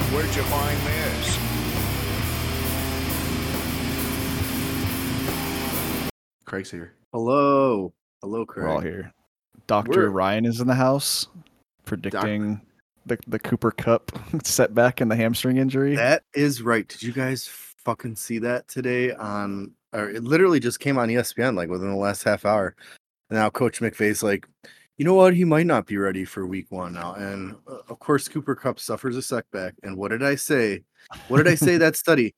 Where'd you find this? Craig's here. Hello. Hello, We're all Craig. here. Dr. We're- Ryan is in the house predicting the Cooper Cup setback and the hamstring injury. That is right. Did you guys fucking see that today or it literally just came on ESPN like within the last half hour. Now Coach McVay's like, you know what? He might not be ready for week 1 now. And of course, Cooper Cup suffers a setback. And what did I say? What did I say that study?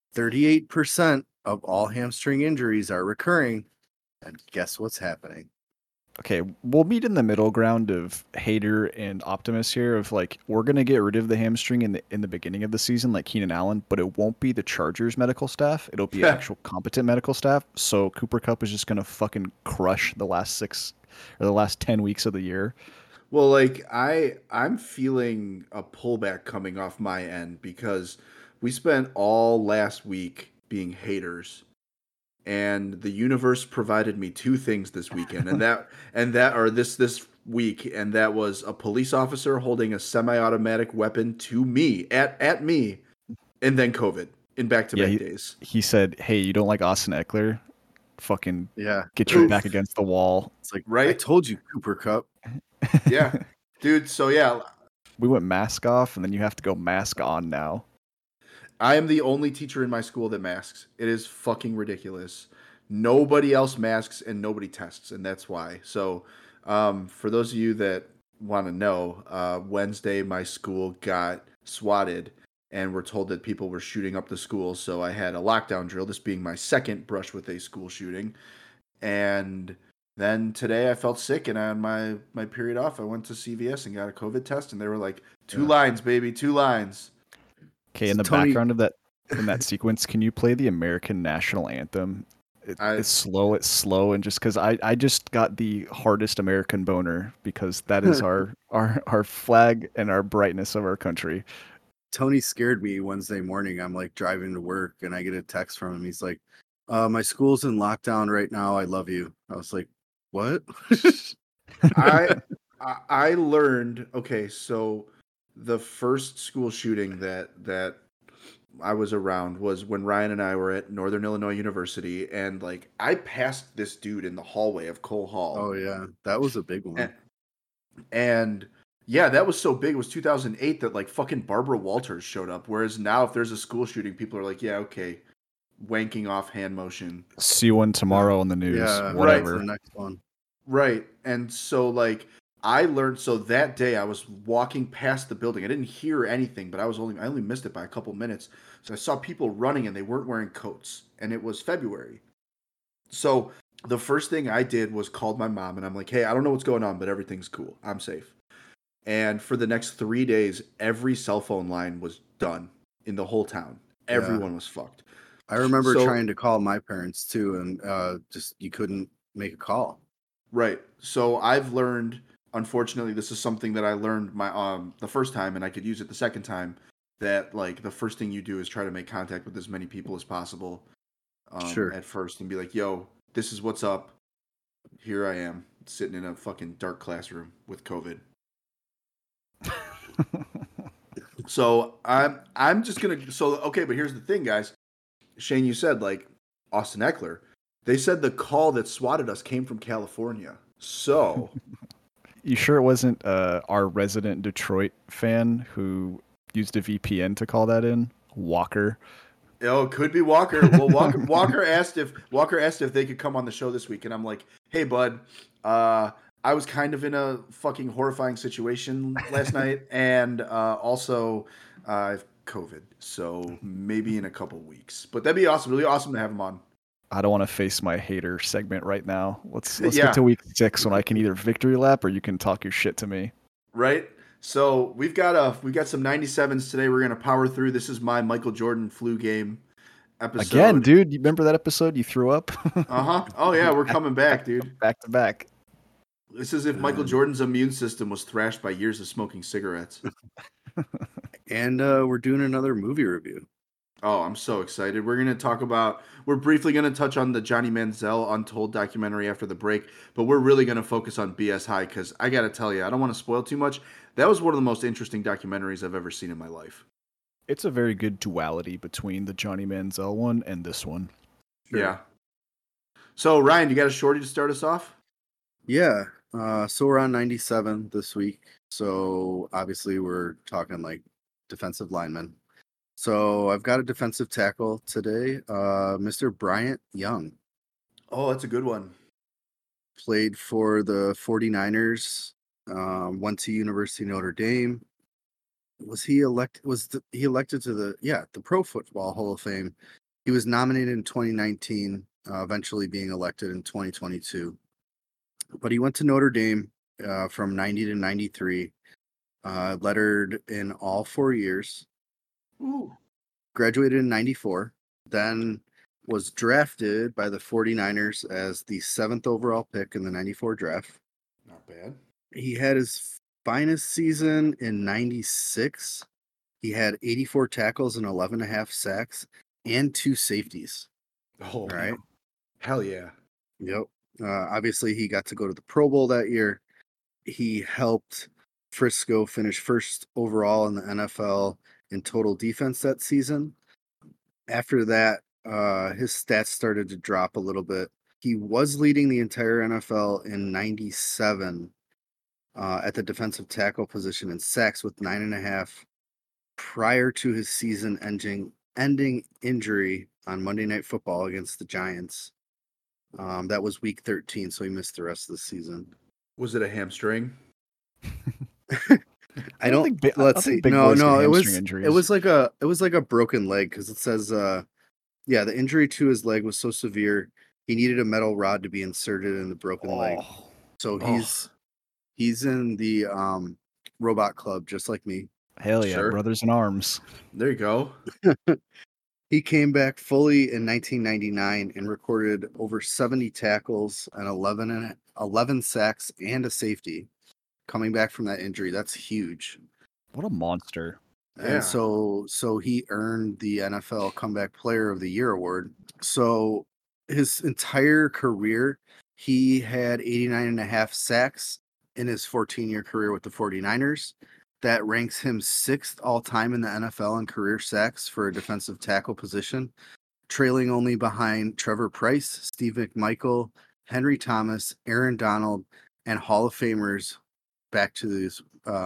38% of all hamstring injuries are recurring. And guess what's happening? Okay, we'll meet in the middle ground of hater and optimist here of like we're gonna get rid of the hamstring in the beginning of the season like Keenan Allen, but it won't be the Chargers medical staff. It'll be actual competent medical staff. So Cooper Cup is just gonna fucking crush the last 10 weeks of the year. Well, like I'm feeling a pullback coming off my end because we spent all last week being haters, and the universe provided me 2 things this weekend, and that are this week, and that was a police officer holding a semi-automatic weapon to me at me, and then COVID in back-to-back days. He said, "Hey, you don't like Austin Eckler? Fucking Yeah. get your back against the wall." It's like, Right? I told you, Cooper Cup. Yeah, dude. So yeah, We went mask off, and then you have to go mask on now. I am the only teacher in my school that masks. It is fucking ridiculous. Nobody else masks and nobody tests, and that's why. So, for those of you that want to know, Wednesday my school got swatted, and we're told that people were shooting up the school. So I had a lockdown drill. This being my second brush with a school shooting, and then today I felt sick, and on my period off, I went to CVS and got a COVID test, and they were like, 2 lines, baby, 2 lines. Okay, in the Tony- background of that sequence, can you play the American national anthem? It's slow, and just because I just got the hardest American boner because that is our flag and our brightness of our country. Tony scared me Wednesday morning. I'm like driving to work and I get a text from him. He's like, my school's in lockdown right now. I love you. I was like, what? I learned, okay, so the first school shooting that I was around was when Ryan and I were at Northern Illinois University, and like I passed this dude in the hallway of Cole Hall. Oh yeah, that was a big one. And yeah, that was so big. It was 2008 that like fucking Barbara Walters showed up. Whereas now, if there's a school shooting, people are like, yeah, okay, wanking off hand motion. See one tomorrow on the news. Yeah, whatever. Right, the next one. Right. And so like I learned, so that day I was walking past the building. I didn't hear anything, but I only missed it by a couple minutes. So I saw people running and they weren't wearing coats, and it was February. So the first thing I did was called my mom, and I'm like, hey, I don't know what's going on, but everything's cool. I'm safe. And for the next 3 days, every cell phone line was done in the whole town. Everyone was fucked. I remember trying to call my parents too, and just you couldn't make a call. Right. So I've learned, unfortunately, this is something that I learned the first time, and I could use it the second time, that like the first thing you do is try to make contact with as many people as possible at first, and be like, yo, this is what's up. Here I am, sitting in a fucking dark classroom with COVID. So I'm just gonna okay, but here's the thing, guys. Shane, you said like Austin Eckler. They said the call that swatted us came from California. So you sure it wasn't our resident Detroit fan who used a VPN to call that in? Walker. Oh, it could be Walker. Well, Walker asked if they could come on the show this week, and I'm like, hey, bud, I was kind of in a fucking horrifying situation last night, and also I've COVID, so maybe in a couple weeks. But that'd be awesome. Really awesome to have him on. I don't want to face my hater segment right now. Let's get to week 6 when I can either victory lap or you can talk your shit to me. Right. So we've got some 97s today. We're gonna power through. This is my Michael Jordan flu game episode. Again, dude. You remember that episode you threw up? Oh yeah, we're coming back, dude. Back to back. This is if Michael Jordan's immune system was thrashed by years of smoking cigarettes. And we're doing another movie review. Oh, I'm so excited. We're briefly going to touch on the Johnny Manziel Untold documentary after the break, but we're really going to focus on BS High because I got to tell you, I don't want to spoil too much. That was one of the most interesting documentaries I've ever seen in my life. It's a very good duality between the Johnny Manziel one and this one. Sure. Yeah. So Ryan, you got a shorty to start us off? Yeah. So we're on 97 this week. So obviously we're talking like defensive linemen. So I've got a defensive tackle today, Mr. Bryant Young. Oh, that's a good one. Played for the 49ers, went to University of Notre Dame. He elected to the Pro Football Hall of Fame. He was nominated in 2019, eventually being elected in 2022. But he went to Notre Dame from 90 to 93, lettered in all 4 years. Ooh. Graduated in 94, then was drafted by the 49ers as the 7th overall pick in the 94 draft. Not bad. He had his finest season in 96. He had 84 tackles and 11 and a half sacks and 2 safeties. Oh, Right. Hell yeah. Yep. Obviously, he got to go to the Pro Bowl that year. He helped Frisco finish first overall in the NFL in total defense that season. After that, his stats started to drop a little bit. He was leading the entire NFL in 97 at the defensive tackle position in sacks with 9.5 prior to his season ending injury on Monday Night Football against the Giants. That was week 13, so he missed the rest of the season. Was it a hamstring? I don't think big let's see. No, it was like a broken leg because it says the injury to his leg was so severe he needed a metal rod to be inserted in the broken leg. So he's in the robot club just like me. Hell yeah, Sure. brothers in arms. There you go. He came back fully in 1999 and recorded over 70 tackles and 11 sacks and a safety. Coming back from that injury, that's huge. What a monster. And so he earned the NFL Comeback Player of the Year award. So his entire career, he had 89 and a half sacks in his 14-year career with the 49ers. That ranks him 6th all-time in the NFL in career sacks for a defensive tackle position, trailing only behind Trevor Pryce, Steve McMichael, Henry Thomas, Aaron Donald, and Hall of Famers back to these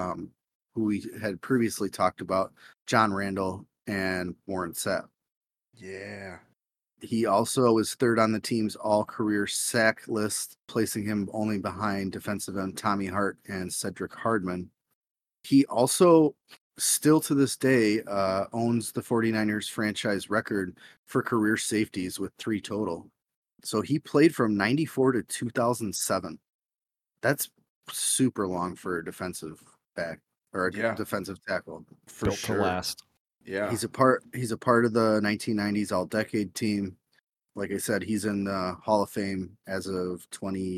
who we had previously talked about, John Randall and Warren Sapp. Yeah. He also was 3rd on the team's all-career sack list, placing him only behind defensive end Tommy Hart and Cedric Hardman. He also, still to this day, owns the 49ers franchise record for career safeties with 3 total. So he played from 94 to 2007. That's super long for a defensive back or a defensive tackle. Built to last. Yeah. He's a part of the 1990s all-decade team. Like I said, he's in the Hall of Fame as of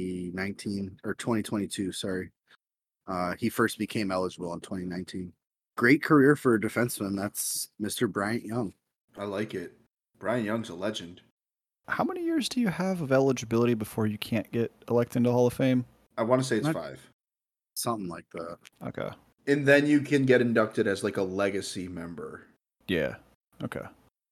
2019 or 2022, sorry. He first became eligible in 2019. Great career for a defenseman. That's Mr. Bryant Young. I like it. Bryant Young's a legend. How many years do you have of eligibility before you can't get elected into Hall of Fame? I want to say it's 5. Something like that. Okay. And then you can get inducted as like a legacy member. Yeah. Okay.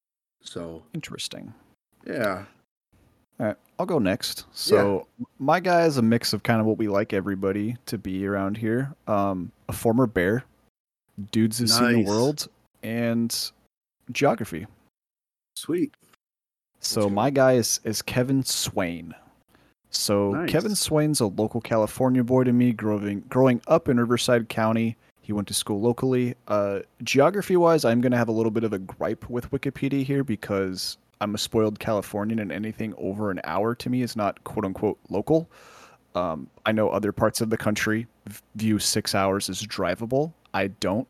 So interesting. Yeah. All right, I'll go next. So my guy is a mix of kind of what we like everybody to be around here. A former Bear, dudes who've seen the world, and geography. Sweet. So my guy is Kevin Swain. So Kevin Swain's a local California boy to me, growing up in Riverside County. He went to school locally. Geography-wise, I'm going to have a little bit of a gripe with Wikipedia here because I'm a spoiled Californian, and anything over an hour to me is not "quote unquote" local. I know other parts of the country view 6 hours as drivable. I don't.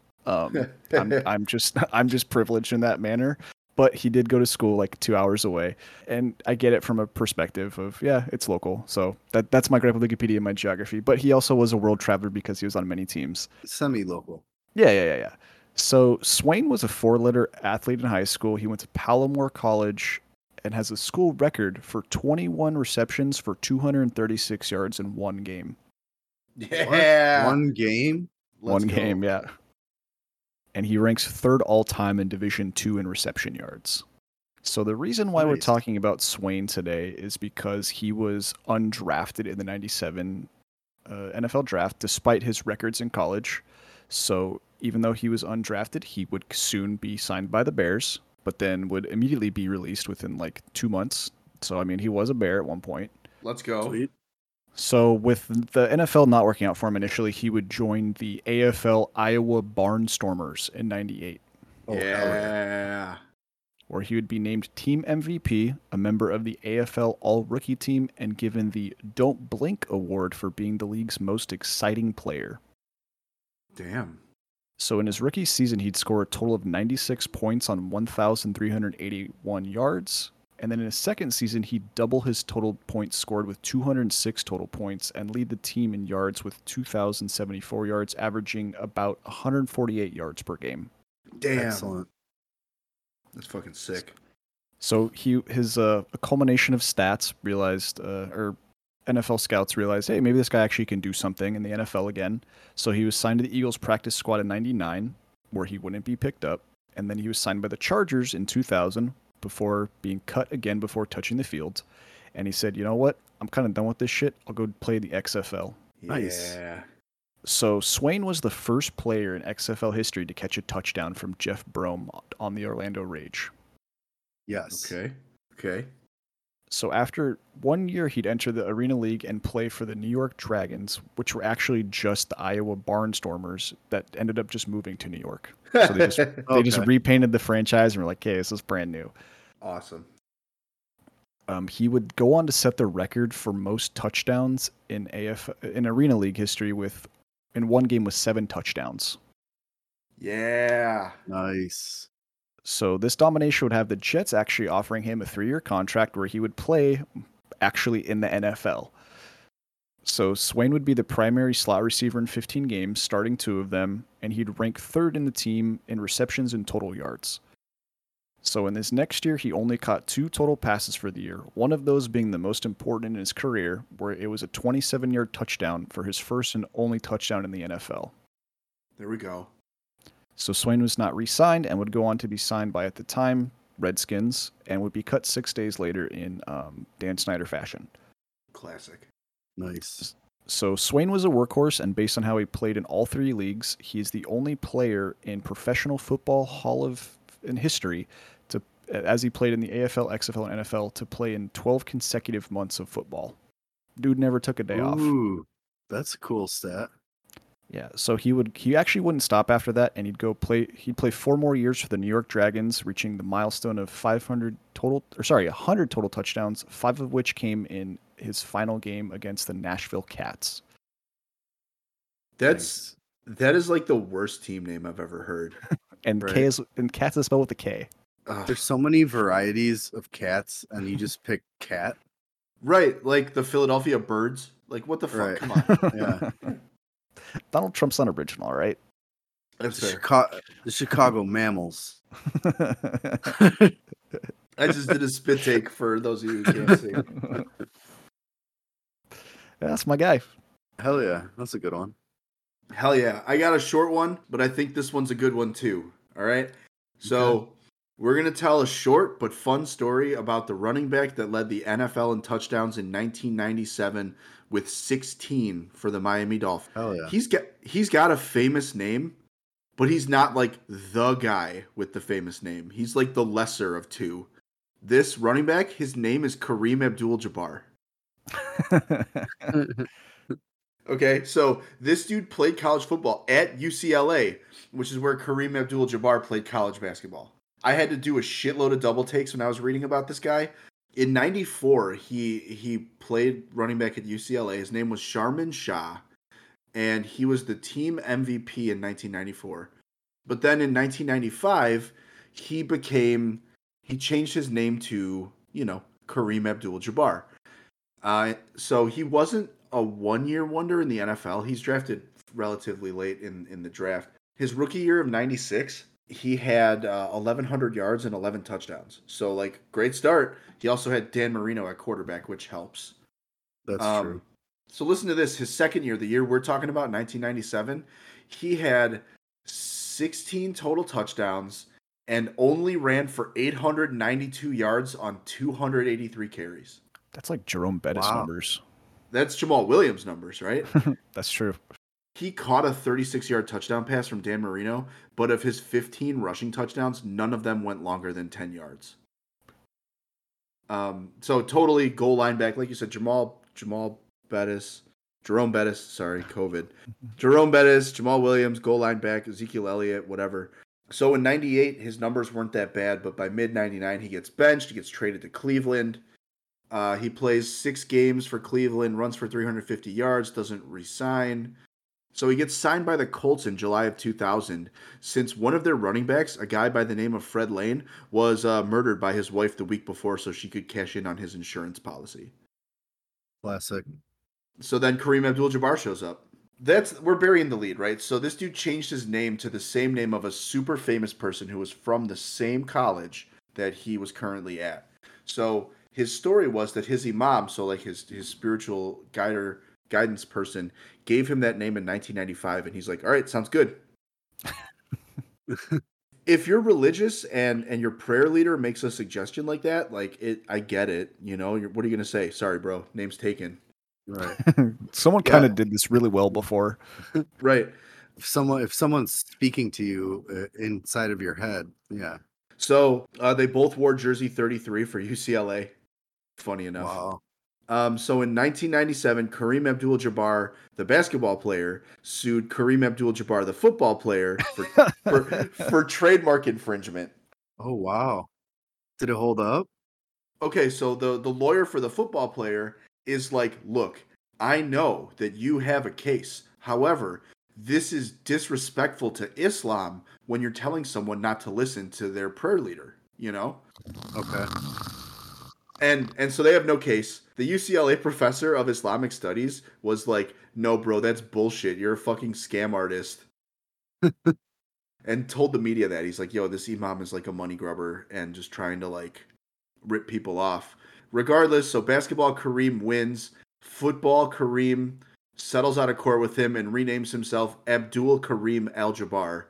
I'm just privileged in that manner. But he did go to school like 2 hours away, and I get it from a perspective of it's local. So that's my gripe with Wikipedia and my geography. But he also was a world traveler because he was on many teams. Semi-local. Yeah. So Swain was a 4-letter athlete in high school. He went to Palomar College and has a school record for 21 receptions for 236 yards in one game. Yeah. What? One game? One game, yeah. and he ranks third all-time in Division II in reception yards. So the reason why we're Nice. talking about Swain today is because he was undrafted in the 97 NFL draft despite his records in college. So even though he was undrafted, he would soon be signed by the Bears, but then would immediately be released within like 2 months. So I mean, he was a Bear at one point. Let's go. Sweet. So with the NFL not working out for him initially, he would join the AFL Iowa Barnstormers in 98. Oh, hell yeah. Where he would be named team MVP, a member of the AFL All-Rookie team, and given the Don't Blink award for being the league's most exciting player. Damn. So in his rookie season, he'd score a total of 96 points on 1,381 yards. And then in his second season, he'd double his total points scored with 206 total points and lead the team in yards with 2,074 yards, averaging about 148 yards per game. Damn. Excellent. That's fucking sick. So his a culmination of stats realized, or NFL scouts realized, hey, maybe this guy actually can do something in the NFL again. So he was signed to the Eagles practice squad in 99, where he wouldn't be picked up. And then he was signed by the Chargers in 2000 before being cut again before touching the field. And he said, you know what? I'm kind of done with this shit. I'll go play the XFL. Nice. Yeah. So Swain was the first player in XFL history to catch a touchdown from Jeff Brome on the Orlando Rage. Yes. Okay. So after 1 year, he'd enter the Arena League and play for the New York Dragons, which were actually just the Iowa Barnstormers that ended up just moving to New York. So they just Okay. repainted the franchise and were like, "Okay, this is brand new." Awesome. He would go on to set the record for most touchdowns in Arena League history in one game with 7 touchdowns. Yeah. Nice. So this domination would have the Jets actually offering him a 3-year contract where he would play actually in the NFL. So Swain would be the primary slot receiver in 15 games, starting 2 of them, and he'd rank 3rd in the team in receptions and total yards. So in this next year, he only caught 2 total passes for the year, one of those being the most important in his career, where it was a 27-yard touchdown for his first and only touchdown in the NFL. There we go. So Swain was not re-signed and would go on to be signed by, at the time, Redskins, and would be cut 6 days later in Dan Snyder fashion. Classic. Nice. So Swain was a workhorse, and based on how he played in all 3 leagues, he is the only player in professional football in history to, as he played in the AFL, XFL, and NFL, to play in 12 consecutive months of football. Dude never took a day off. Ooh, that's a cool stat. Yeah, so he actually wouldn't stop after that, and he'd play 4 more years for the New York Dragons, reaching the milestone of 100 total touchdowns, 5 of which came in his final game against the Nashville Cats. That is like the worst team name I've ever heard. And Right. Cats is spelled with a K. Ugh. There's so many varieties of cats, and you just pick cat. Right, like the Philadelphia Birds. Like, what the fuck? Right. Come on. Yeah. Donald Trump's not original, right? That's The, fair. the Chicago Mammals. I just did a spit take for those of you who can't see. That's my guy. Hell yeah, that's a good one. Hell yeah. I got a short one, but I think this one's a good one too. All right. So we're going to tell a short but fun story about the running back that led the NFL in touchdowns in 1997 with 16 for the Miami Dolphins. Hell yeah. He's got a famous name, but he's not like the guy with the famous name. He's like the lesser of 2. This running back, his name is Kareem Abdul-Jabbar. Okay, so this dude played college football at UCLA, which is where Kareem Abdul-Jabbar played college basketball. I had to do a shitload of double takes when I was reading about this guy. In 94, he played running back at UCLA. His name was Sharman Shah, and he was the team MVP in 1994. But then in 1995, he changed his name to, Kareem Abdul-Jabbar. So he wasn't a one-year wonder in the NFL. He's drafted relatively late in the draft. His rookie year of 96, he had 1,100 yards and 11 touchdowns. So, like, great start. He also had Dan Marino at quarterback, which helps. That's true. So listen to this. His second year, the year we're talking about, 1997, he had 16 total touchdowns and only ran for 892 yards on 283 carries. That's like Jerome Bettis Wow. numbers. That's Jamal Williams numbers, right? That's true. He caught a 36-yard touchdown pass from Dan Marino, but of his 15 rushing touchdowns, none of them went longer than 10 yards. So totally goal line back, like you said, Jerome Bettis, sorry, COVID. Jerome Bettis, Jamal Williams, goal line back, Ezekiel Elliott, whatever. So in 98, his numbers weren't that bad, but by mid-99, he gets benched, he gets traded to Cleveland. He plays 6 games for Cleveland, runs for 350 yards, doesn't resign. So he gets signed by the Colts in July of 2000, since one of their running backs, a guy by the name of Fred Lane, was murdered by his wife the week before so she could cash in on his insurance policy. Classic. So then Kareem Abdul-Jabbar shows up. We're burying the lead, right? So this dude changed his name to the same name of a super famous person who was from the same college that he was currently at. So his story was that his imam, so like his spiritual guidance person, gave him that name in 1995, and he's like, all right, sounds good. If you're religious and your prayer leader makes a suggestion like that, I get it. You know, what are you going to say? Sorry, bro, name's taken. Right. Someone kind of did this really well before. Right. If someone's speaking to you inside of your head, yeah. So they both wore jersey 33 for UCLA. Funny enough. Wow. So in 1997, Kareem Abdul-Jabbar, the basketball player, sued Kareem Abdul-Jabbar, the football player, for trademark infringement. Oh, wow. Did it hold up? Okay, so the lawyer for the football player is like, look, I know that you have a case. However, this is disrespectful to Islam when you're telling someone not to listen to their prayer leader, you know? Okay. And so they have no case. The UCLA professor of Islamic studies was like, no, bro, that's bullshit. You're a fucking scam artist. And told the media that. He's like, yo, this imam is like a money grubber and just trying to like rip people off. Regardless, so basketball Kareem wins. Football Kareem settles out of court with him and renames himself Abdul Kareem Al-Jabbar.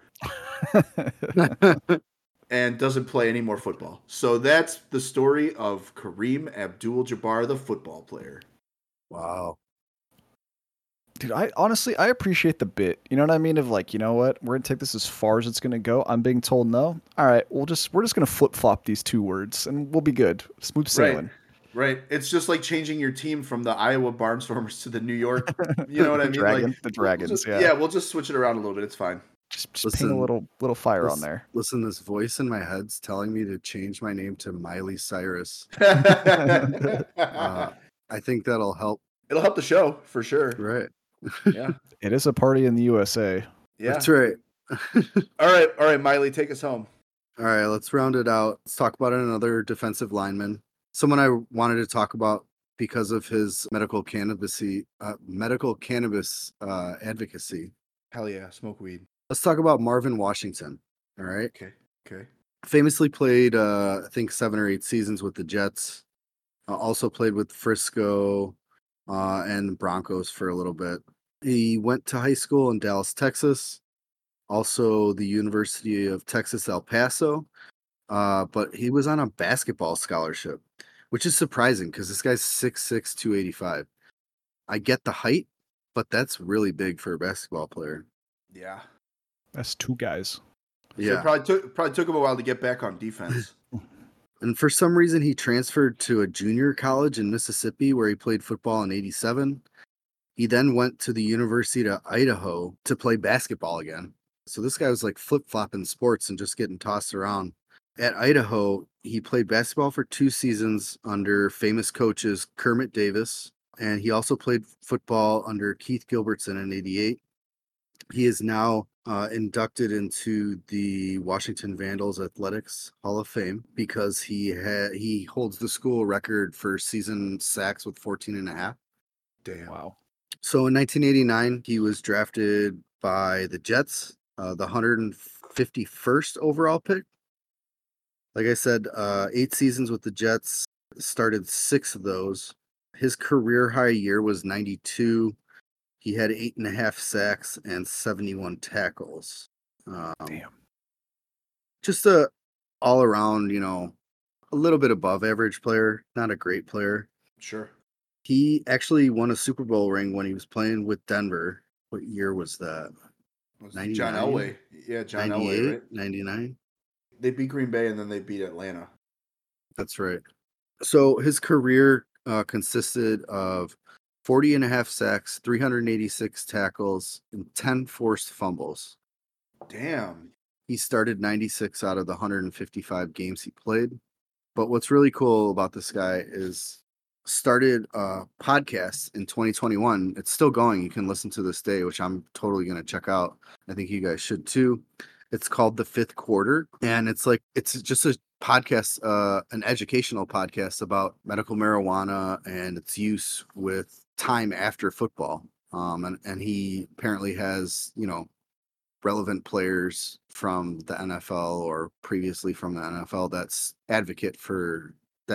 And doesn't play any more football. So that's the story of Kareem Abdul-Jabbar, the football player. Wow. Dude, I appreciate the bit. You know what I mean? Of like, you know what? We're gonna take this as far as it's gonna go. I'm being told no. All right, we're just gonna flip flop these 2 words and we'll be good. Smooth sailing. Right. It's just like changing your team from the Iowa Barnstormers to the New York. You know what I mean? The Dragons. We'll just switch it around a little bit. It's fine. Just paint a little fire on there. Listen, this voice in my head's telling me to change my name to Miley Cyrus. I think that'll help. It'll help the show for sure. Right. Yeah. It is a party in the USA. Yeah. That's right. All right, Miley, take us home. All right, let's round it out. Let's talk about another defensive lineman. Someone I wanted to talk about because of his medical cannabis advocacy. Hell yeah, smoke weed. Let's talk about Marvin Washington. All right. Okay. Famously played, I think 7 or 8 seasons with the Jets. Also played with Frisco and Broncos for a little bit. He went to high school in Dallas, Texas. Also the University of Texas, El Paso. But he was on a basketball scholarship, which is surprising because this guy's 6'6", 285. I get the height, but that's really big for a basketball player. Yeah. That's 2 guys. Yeah. So it probably took him a while to get back on defense. And for some reason, he transferred to a junior college in Mississippi where he played football in 87. He then went to the University of Idaho to play basketball again. So this guy was like flip-flopping sports and just getting tossed around. At Idaho, he played basketball for 2 seasons under famous coaches Kermit Davis, and he also played football under Keith Gilbertson in 88. He is now inducted into the Washington Vandals Athletics Hall of Fame because he holds the school record for season sacks with 14.5. Damn. Wow. So in 1989, he was drafted by the Jets, the 151st overall pick. Like I said, 8 seasons with the Jets, started 6 of those. His career high year was 92. He had 8.5 sacks and 71 tackles. Damn. Just a all around, a little bit above average player, not a great player. Sure. He actually won a Super Bowl ring when he was playing with Denver. What year was that? Was 99? John Elway. Yeah, John Elway, 98, right? 99. They beat Green Bay and then they beat Atlanta. That's right. So his career consisted of 40 and a half sacks, 386 tackles, and 10 forced fumbles. Damn. He started 96 out of the 155 games he played. But what's really cool about this guy is started a podcast in 2021. It's still going. You can listen to this day, which I'm totally going to check out. I think you guys should too. It's called The Fifth Quarter, and it's just a podcast, an educational podcast about medical marijuana and its use with time after football. And he apparently has, relevant players from the NFL or previously from the NFL advocate for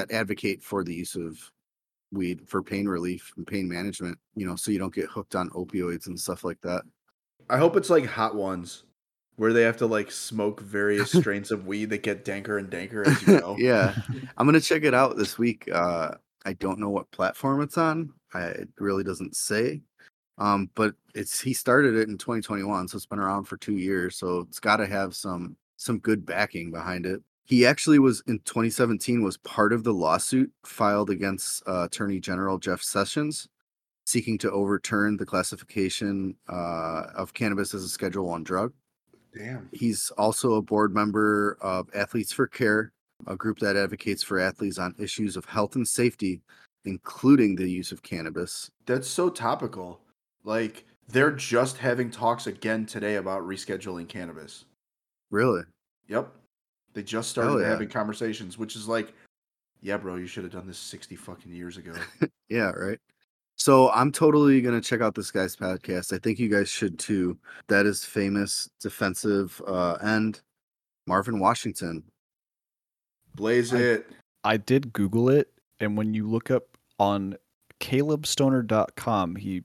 the use of weed for pain relief and pain management, so you don't get hooked on opioids and stuff like that. I hope it's like Hot Ones, where they have to like smoke various strains of weed that get danker and danker as you go. Yeah. I'm going to check it out this week. I don't know what platform it's on. It really doesn't say. But he started it in 2021, so it's been around for 2 years. So it's got to have some good backing behind it. He actually was in 2017 was part of the lawsuit filed against Attorney General Jeff Sessions, seeking to overturn the classification of cannabis as a Schedule I drug. Damn. He's also a board member of Athletes for Care, a group that advocates for athletes on issues of health and safety, including the use of cannabis. That's so topical. Like, they're just having talks again today about rescheduling cannabis. Really? Yep. They just started having conversations, which is like, yeah, bro, you should have done this 60 fucking years ago. Yeah, right. So I'm totally going to check out this guy's podcast. I think you guys should too. That is famous defensive end, Marvin Washington. Blaze it. I did Google it, and when you look up on calebstoner.com, he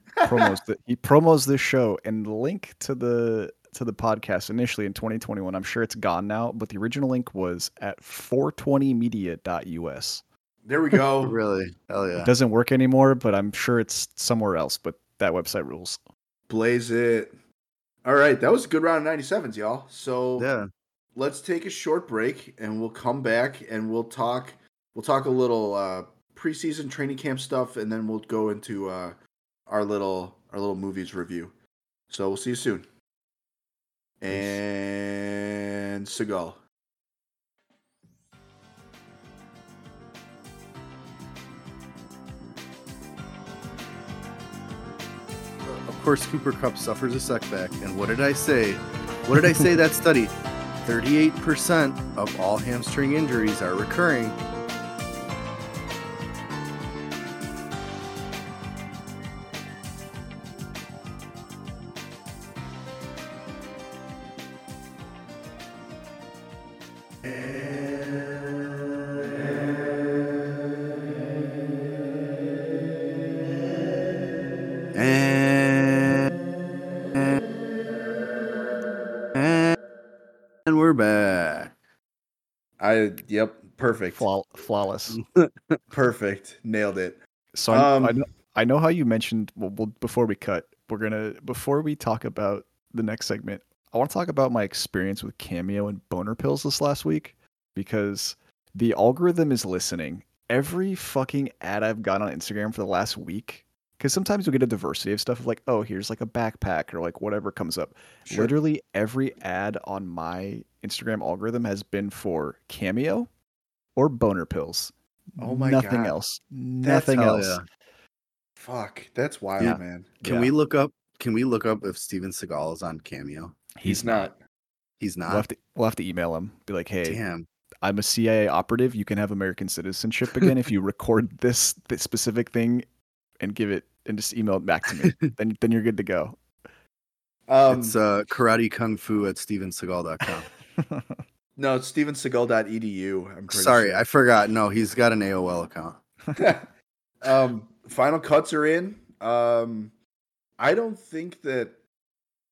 promos this show, and the link to the podcast initially in 2021, I'm sure it's gone now, but the original link was at 420media.us. There we go. Really? Hell yeah. It doesn't work anymore, but I'm sure it's somewhere else, but that website rules. Blaze it. All right, that was a good round of 97s, y'all. So yeah, let's take a short break, and we'll come back and we'll talk a little preseason training camp stuff, and then we'll go into our little movies review. So we'll see you soon. And Seagal. Of course, Cooper Kupp suffers a setback. And what did I say? That study? 38% of all hamstring injuries are recurring. And we're back. Yep, perfect. Flawless. Perfect. Nailed it. So I know how you mentioned, well, before we cut, before we talk about the next segment, I want to talk about my experience with Cameo and boner pills this last week, because the algorithm is listening. Every fucking ad I've got on Instagram for the last week, because sometimes you'll get a diversity of stuff of like, oh, here's like a backpack or like whatever comes up. Sure. Literally every ad on my Instagram algorithm has been for Cameo or boner pills. Oh my Nothing God. else. Nothing else. Yeah. Fuck, that's wild, man. Can we look up if Steven Seagal is on Cameo? He's not. He's not. We'll have to email him. Be like, hey, damn, I'm a CIA operative. You can have American citizenship again if you record this specific thing and give it and just email it back to me. then you're good to go. It's karate kung fu at stevenseagal.com. No, it's stevenseagal.edu. I'm pretty Sorry, sure. I forgot. No, he's got an AOL account. Final cuts are in. I don't think that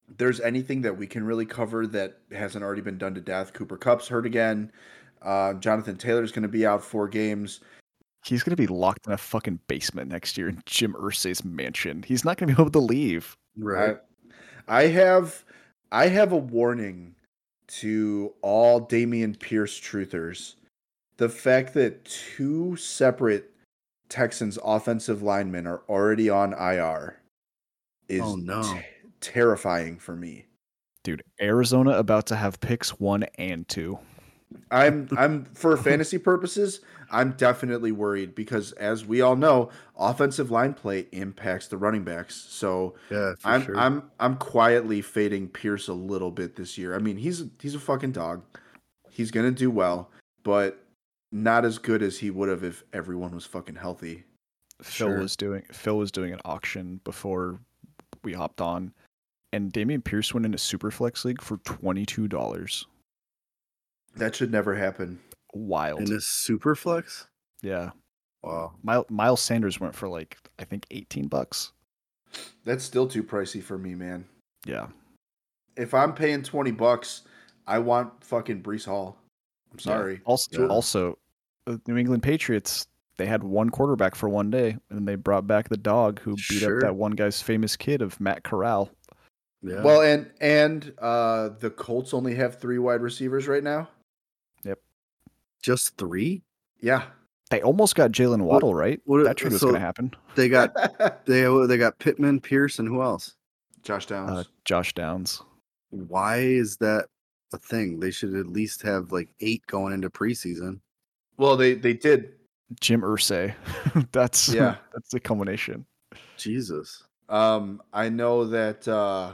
there's anything that we can really cover that hasn't already been done to death. Cooper Kupp's hurt again. Jonathan Taylor's going to be out 4 games. He's going to be locked in a fucking basement next year in Jim Irsay's mansion. He's not going to be able to leave. Right. I have a warning to all Damian Pierce truthers. The fact that 2 separate Texans offensive linemen are already on IR is Oh, no. terrifying for me. Dude, Arizona about to have picks 1 and 2. I'm for fantasy purposes, I'm definitely worried because as we all know, offensive line play impacts the running backs. So Yeah, for sure. I'm quietly fading Pierce a little bit this year. I mean, he's a fucking dog. He's gonna do well, but not as good as he would have if everyone was fucking healthy. Phil Sure. was doing an auction before we hopped on, and Damian Pierce went into Superflex League for $22. That should never happen. Wild. In a super flex? Yeah. Wow. Miles Sanders went for like I think $18. That's still too pricey for me, man. Yeah. If I'm paying $20, I want fucking Brees Hall. I'm sorry. Yeah. Also, the New England Patriots, they had one quarterback for one day, and they brought back the dog who beat up that one guy's famous kid of Matt Corral. Yeah. Well, and the Colts only have 3 wide receivers right now. Yep. Just 3? Yeah. They almost got Jalen Waddle, right? That trade was going to happen. They got they got Pittman, Pierce, and who else? Josh Downs. Josh Downs. Why is that a thing? They should at least have like 8 going into preseason. Well, they did. Jim Irsay. That's the culmination. Jesus. I know that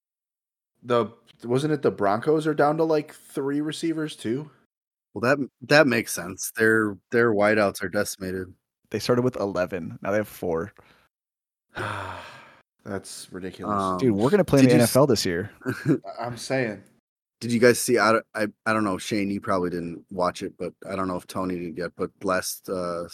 wasn't it the Broncos are down to like 3 receivers too? Well, that makes sense. Their wideouts are decimated. They started with 11. Now they have 4. That's ridiculous. Dude, we're going to play in the NFL this year. I'm saying. Did you guys see? I don't know, Shane. You probably didn't watch it, but I don't know if Tony did yet. But last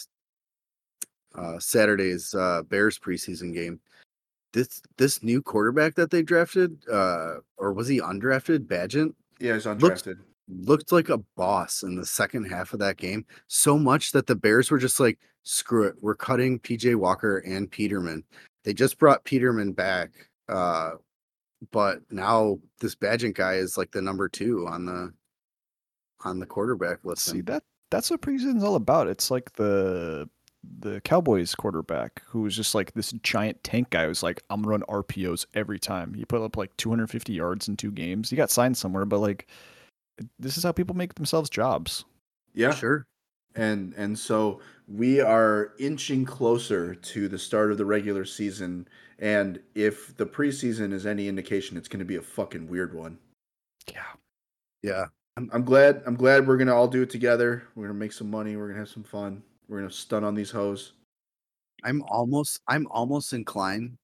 Saturday's Bears preseason game, this new quarterback that they drafted, or was he undrafted? Bagent. Yeah, he's undrafted. Looked like a boss in the second half of that game. So much that the Bears were just like, screw it, we're cutting PJ Walker and Peterman. They just brought Peterman back. But now this Bagent guy is like the number 2 on the quarterback list. See, that's what preseason's all about. It's like the Cowboys quarterback who was just like this giant tank guy who's like, I'm gonna run RPOs every time. He put up like 250 yards in 2 games. He got signed somewhere, but like this is how people make themselves jobs. Yeah. Sure. And so we are inching closer to the start of the regular season. And if the preseason is any indication, it's going to be a fucking weird one. Yeah. I'm glad we're going to all do it together. We're going to make some money. We're going to have some fun. We're going to stun on these hoes. I'm almost inclined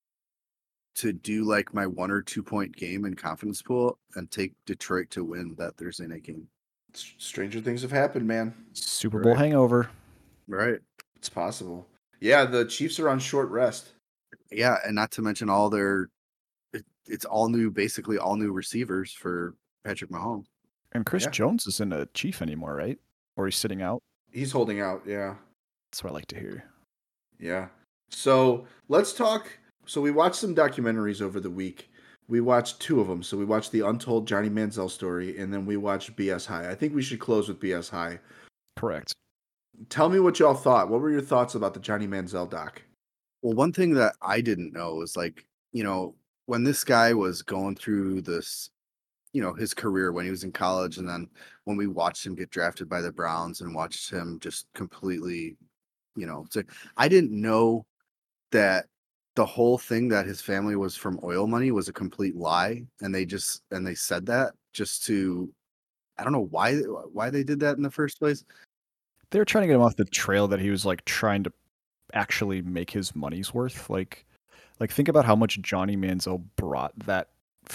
to do like my 1 or 2 point game in confidence pool and take Detroit to win that Thursday night game. Stranger things have happened, man. Super Bowl hangover. Right. It's possible. Yeah, the Chiefs are on short rest. Yeah, and not to mention it's basically all new receivers for Patrick Mahomes. And Chris Jones isn't a Chief anymore, right? Or he's sitting out. He's holding out, yeah. That's what I like to hear. Yeah. So let's talk. So we watched some documentaries over the week. We watched 2 of them. So we watched the Untold Johnny Manziel story, and then we watched BS High. I think we should close with BS High. Correct. Tell me what y'all thought. What were your thoughts about the Johnny Manziel doc? Well, one thing that I didn't know was like, when this guy was going through this, his career when he was in college, and then when we watched him get drafted by the Browns and watched him just completely, I didn't know that the whole thing that his family was from oil money was a complete lie, and they said that just to, I don't know why they did that in the first place. They were trying to get him off the trail that he was like trying to actually make his money's worth. Like think about how much Johnny Manziel brought that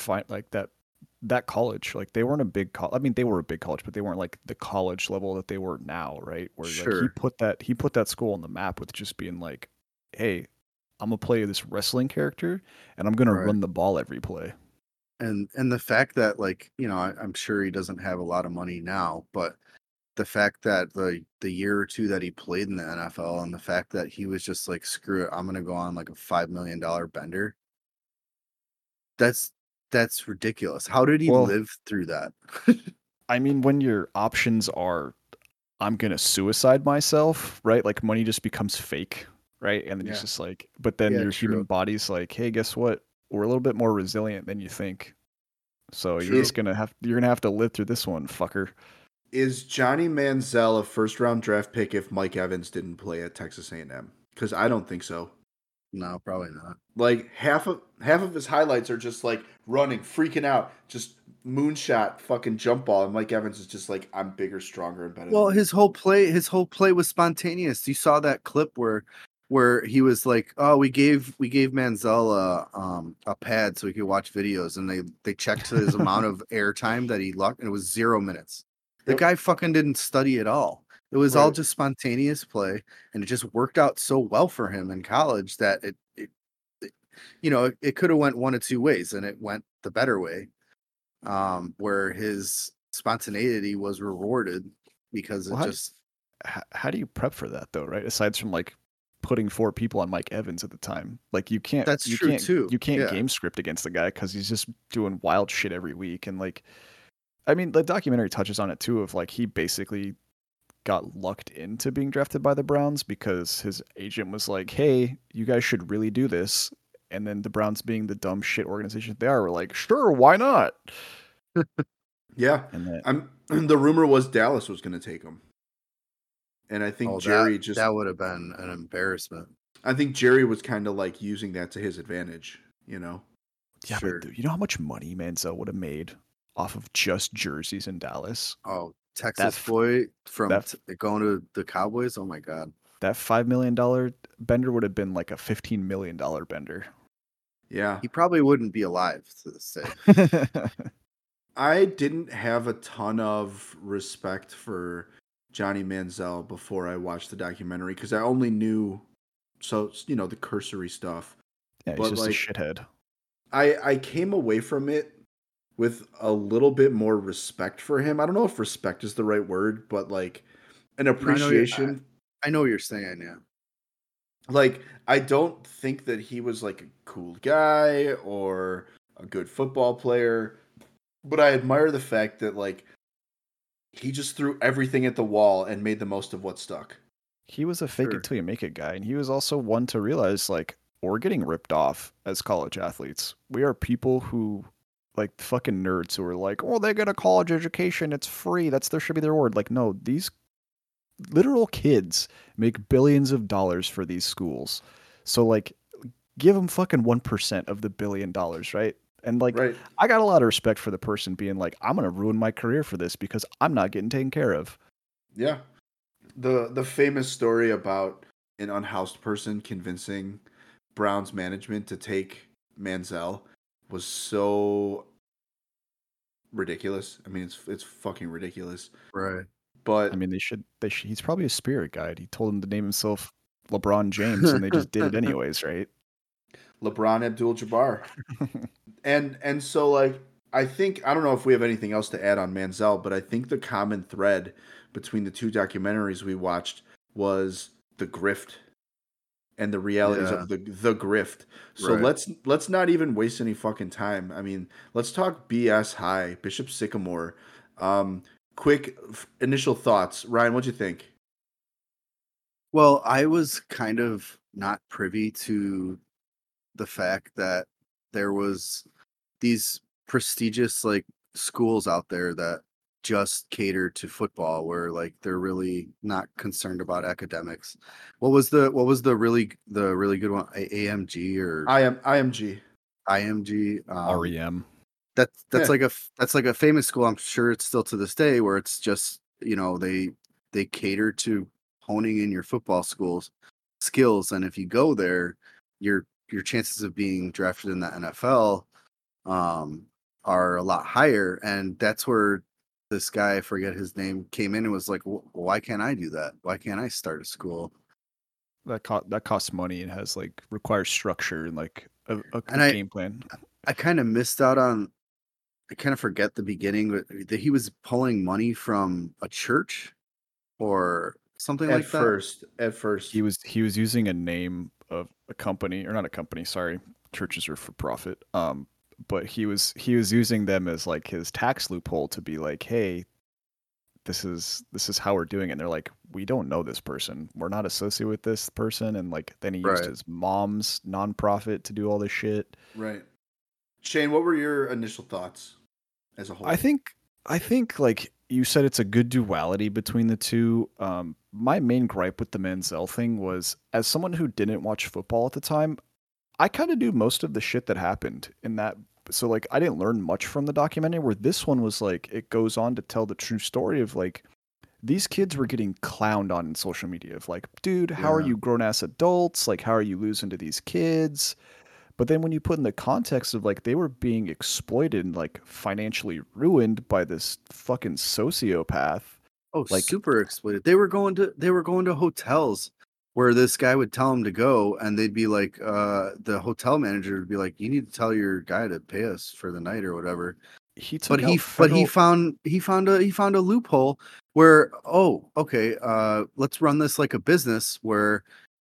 college. Like they weren't a big college. I mean, they were a big college, but they weren't like the college level that they were now, right? Where like he put that school on the map with just being like, hey, I'm gonna play this wrestling character and I'm gonna run the ball every play. And the fact that, like, I'm sure he doesn't have a lot of money now, but the fact that the year or two that he played in the NFL, and the fact that he was just like, screw it, I'm gonna go on like a $5 million bender. That's ridiculous. How did he Well, live through that? I mean, when your options are, I'm gonna suicide myself, right? Like money just becomes fake, right? And then he's Yeah. just like, but then Yeah, your human true. body's like, hey, guess what? We're a little bit more resilient than you think. So you're True. just you're gonna have to live through this one, fucker. Is Johnny Manziel a first round draft pick if Mike Evans didn't play at Texas A&M? Because I don't think so. No, probably not. Like half of his highlights are just like running, freaking out, just moonshot, fucking jump ball, and Mike Evans is just like, I'm bigger, stronger, and better. Well, than you. his whole play was spontaneous. You saw that clip where he was like, "Oh, we gave Manziel a pad so he could watch videos," and they checked his amount of airtime that he locked, and it was 0 minutes. The Yep. guy fucking didn't study at all. It was all Right. just spontaneous play, and it just worked out so well for him in college that it could have went one of two ways, and it went the better way, where his spontaneity was rewarded because Well, how do you prep for that though, right? Aside from like putting 4 people on Mike Evans at the time, like that's true too. you can't Yeah. game script against the guy because he's just doing wild shit every week. And like, I mean, the documentary touches on it too, of like he basically got lucked into being drafted by the Browns because his agent was like, "Hey, you guys should really do this." And then the Browns, being the dumb shit organization they are, were like, "Sure, why not?" Yeah. And that The rumor was Dallas was going to take him. And I think Jerry that would have been an embarrassment. I think Jerry was kind of like using that to his advantage, you know? yeah, Sure. but you know how much money Manziel would have made off of just jerseys in Dallas? Oh, Texas f- boy from that going to the Cowboys. Oh my God. That $5 million bender would have been like a $15 million bender. Yeah. He probably wouldn't be alive to this day. I didn't have a ton of respect for Johnny Manziel before I watched the documentary because I only knew the cursory stuff. Yeah, he's But just like a shithead. I came away from it with a little bit more respect for him. I don't know if respect is the right word, but like an appreciation. I know what you're saying. Yeah. Like, I don't think that he was like a cool guy or a good football player, but I admire the fact that like he just threw everything at the wall and made the most of what stuck. He was a fake Sure. it till you make it guy, and he was also one to realize like we're getting ripped off as college athletes. We are people who like fucking nerds who are like, oh, they get a college education, it's free, there should be their reward. Like, no, these literal kids make billions of dollars for these schools. So like give them fucking 1% of the $1 billion, right? And like Right. I got a lot of respect for the person being like, I'm gonna ruin my career for this because I'm not getting taken care of. Yeah. The famous story about an unhoused person convincing Browns management to take Manziel was so ridiculous. I mean, it's fucking ridiculous. Right. But I mean, he's probably a spirit guide. He told him to name himself LeBron James, and they just did it anyways, right? LeBron Abdul-Jabbar. And so like I don't know if we have anything else to add on Manziel, but I think the common thread between the two documentaries we watched was the grift and the realities Yeah. of the grift. So Right. let's not even waste any fucking time. I mean, let's talk BS High, Bishop Sycamore. Quick initial thoughts. Ryan, what'd you think? Well, I was kind of not privy to the fact that there was these prestigious like schools out there that just cater to football, where like they're really not concerned about academics. What was the really good one? AMG or IMG. IMG? REM. That's like a famous school. I'm sure it's still to this day, where it's just they cater to honing in your football skills, and if you go there, your chances of being drafted in the NFL are a lot higher. And that's where this guy, I forget his name, came in and was like, why can't I do that? Why can't I start a school? That costs money and has like requires structure and like a And game plan. I kind of missed out on I kind of forget the beginning, but that he was pulling money from a church or something like that. At first, He was using a name of a company, or not a company, sorry. Churches are for profit. But he was using them as like his tax loophole to be like, hey, this is how we're doing it. And they're like, we don't know this person. We're not associated with this person. And like then he used Right. his mom's nonprofit to do all this shit. right. Shane, what were your initial thoughts as a whole? I think like you said, it's a good duality between the two. My main gripe with the Manziel thing was, as someone who didn't watch football at the time, I kind of knew most of the shit that happened in that. So like I didn't learn much from the documentary, where this one was like it goes on to tell the true story of like these kids were getting clowned on in social media of like, dude, how are Yeah. you grown ass adults? Like how are you losing to these kids? But then when you put in the context of like they were being exploited and like financially ruined by this fucking sociopath, Oh, like super exploited. They were going to hotels where this guy would tell them to go, and they'd be like, the hotel manager would be like, you need to tell your guy to pay us for the night or whatever. he But took out he federal. found a loophole where, oh, okay, let's run this like a business where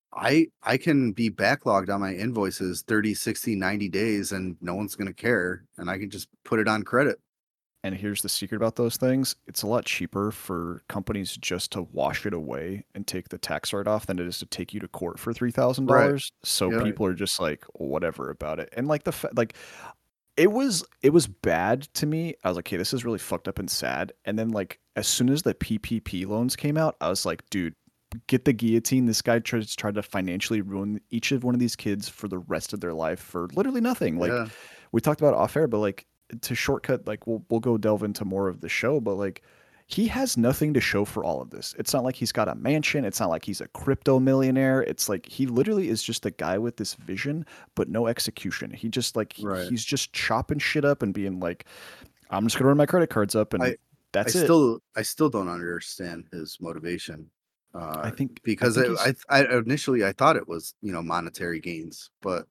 I can be backlogged on my invoices 30, 60, 90 days and no one's going to care, and I can just put it on credit. And here's the secret about those things. It's a lot cheaper for companies just to wash it away and take the tax write-off than it is to take you to court for Right. $3,000. So Yeah. people are just like, whatever about it. And like like it was bad to me. I was like, okay, this is really fucked up and sad. And then like as soon as the PPP loans came out, I was like, dude, get the guillotine. This guy tried to financially ruin each of one of these kids for the rest of their life for literally nothing. Like Yeah. we talked about off air, but like to shortcut, like we'll go delve into more of the show, but like he has nothing to show for all of this. It's not like he's got a mansion. It's not like he's a crypto millionaire. It's like he literally is just a guy with this vision, but no execution. He just like Right. he's just chopping shit up and being like, I'm just gonna run my credit cards up and I that's it. I still don't understand his motivation. I think Because he's I initially I thought it was, monetary gains, but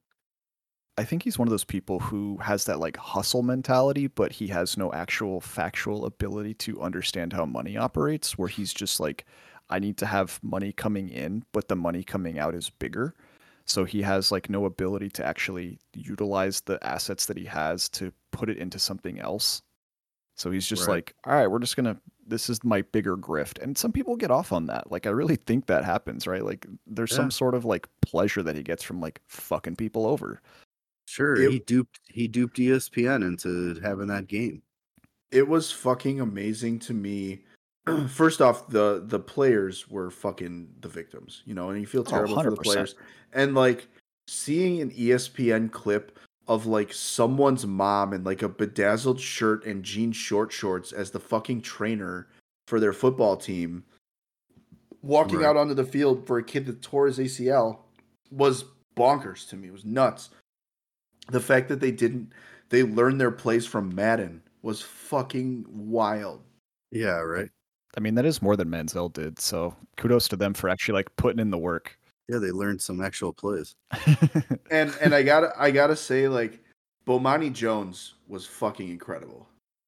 I think he's one of those people who has that like hustle mentality, but he has no actual factual ability to understand how money operates, where he's just like, I need to have money coming in, but the money coming out is bigger. So he has like no ability to actually utilize the assets that he has to put it into something else. So he's just right. like, all right, we're just gonna, this is my bigger grift. And some people get off on that. Like, I really think that happens, right? Like, there's Yeah. some sort of like pleasure that he gets from like fucking people over. Sure, It- he duped ESPN into having that game. It was fucking amazing to me. First off, the players were fucking the victims, and you feel terrible for the 100%. players. And like seeing an ESPN clip of like someone's mom in like a bedazzled shirt and jean short shorts as the fucking trainer for their football team walking Right. out onto the field for a kid that tore his ACL was bonkers to me. It was nuts. The fact that they learned their plays from Madden was fucking wild. Yeah, right. I mean, that is more than Manziel did. So kudos to them for actually like putting in the work. Yeah, they learned some actual plays. And I gotta say, like, Bomani Jones was fucking incredible.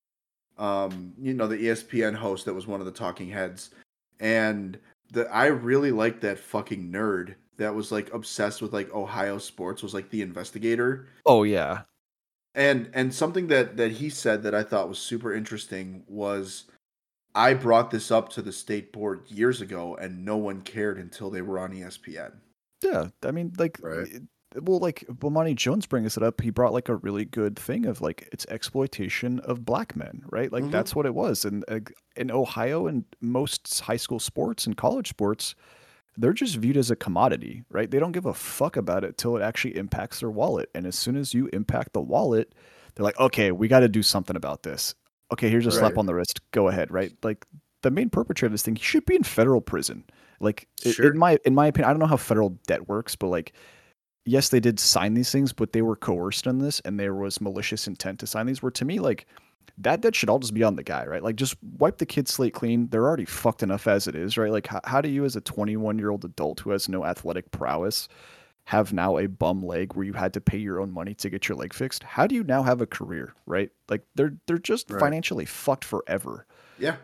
The ESPN host that was one of the talking heads. And I really liked that fucking nerd that was like obsessed with like Ohio sports, was like the investigator. Oh yeah. And something that he said that I thought was super interesting was, I brought this up to the state board years ago and no one cared until they were on ESPN. Yeah. I mean, like, Right. well, like Bomani Jones brings it up. He brought like a really good thing of like it's exploitation of black men, right? Like Mhm. that's what it was. And in Ohio and most high school sports and college sports, they're just viewed as a commodity, right? They don't give a fuck about it till it actually impacts their wallet. And as soon as you impact the wallet, they're like, okay, we got to do something about this. Okay, here's a slap Right. on the wrist. Go ahead, right? Like the main perpetrator of this thing, he should be in federal prison. Like Sure. in my opinion, I don't know how federal debt works, but like, yes, they did sign these things, but they were coerced in this, and there was malicious intent to sign these. Where to me, like that should all just be on the guy, right? Like just wipe the kid's slate clean. They're already fucked enough as it is, right? Like how do you, as a 21-year-old adult who has no athletic prowess, have now a bum leg where you had to pay your own money to get your leg fixed, how do you now have a career, right? Like they're just Right. financially fucked forever. Yeah.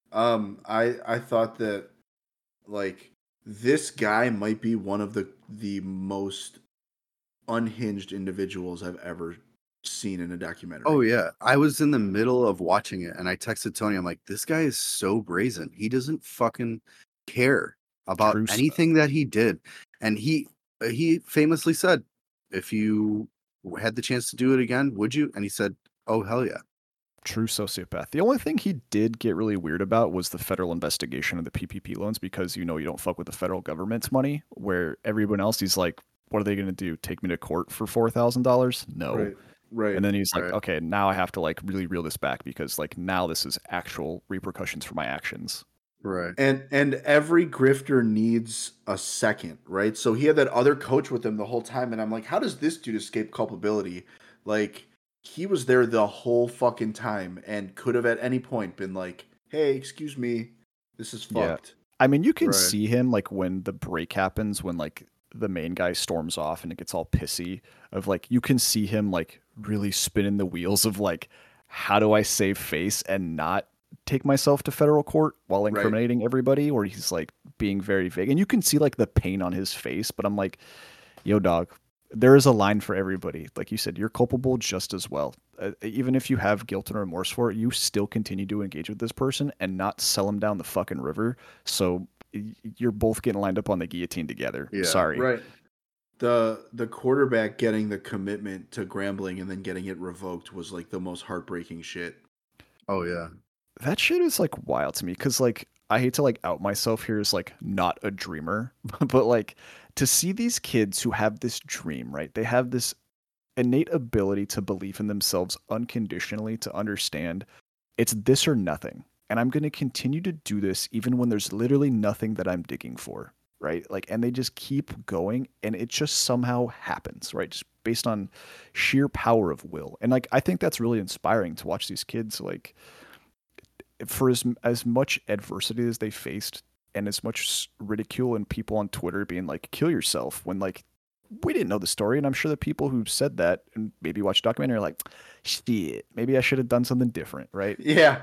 I thought that like this guy might be one of the most unhinged individuals I've ever seen in a documentary. Oh yeah, I was in the middle of watching it, and I texted Tony. I'm like, this guy is so brazen. He doesn't fucking care about True anything that he did, and he famously said, "If you had the chance to do it again, would you?" And he said, "Oh hell yeah." True sociopath. The only thing he did get really weird about was the federal investigation of the PPP loans because you don't fuck with the federal government's money. Where everyone else, he's like, "What are they going to do? Take me to court for $4,000?" No. Right. And then he's like, Right. "Okay, now I have to like really reel this back because like now this is actual repercussions for my actions." Right. And every grifter needs a second, right? So he had that other coach with him the whole time, and I'm like, how does this dude escape culpability? Like, he was there the whole fucking time and could have at any point been like, hey, excuse me, this is Yeah. fucked. I mean, you can Right. see him like when the break happens, when like the main guy storms off and it gets all pissy. Of like, you can see him like really spinning the wheels of like, how do I save face and not take myself to federal court while Right. incriminating everybody? Or he's like being very vague, and you can see like the pain on his face. But I'm like, yo, dog, there is a line for everybody. Like you said, you're culpable just as well. Even if you have guilt and remorse for it, you still continue to engage with this person and not sell him down the fucking river. So you're both getting lined up on the guillotine together. Yeah. Sorry. Right. The quarterback getting the commitment to Grambling and then getting it revoked was like the most heartbreaking shit. Oh yeah. That shit is like wild to me because like I hate to like out myself here as like not a dreamer, but like to see these kids who have this dream, right? They have this innate ability to believe in themselves unconditionally, to understand it's this or nothing. And I'm going to continue to do this even when there's literally nothing that I'm digging for, right? Like, and they just keep going and it just somehow happens, right? Just based on sheer power of will. And like, I think that's really inspiring to watch these kids, like, for as much adversity as they faced and as much ridicule and people on Twitter being like, kill yourself, when like, we didn't know the story, and I'm sure the people who said that and maybe watched the documentary are like, shit, maybe I should have done something different, right? Yeah.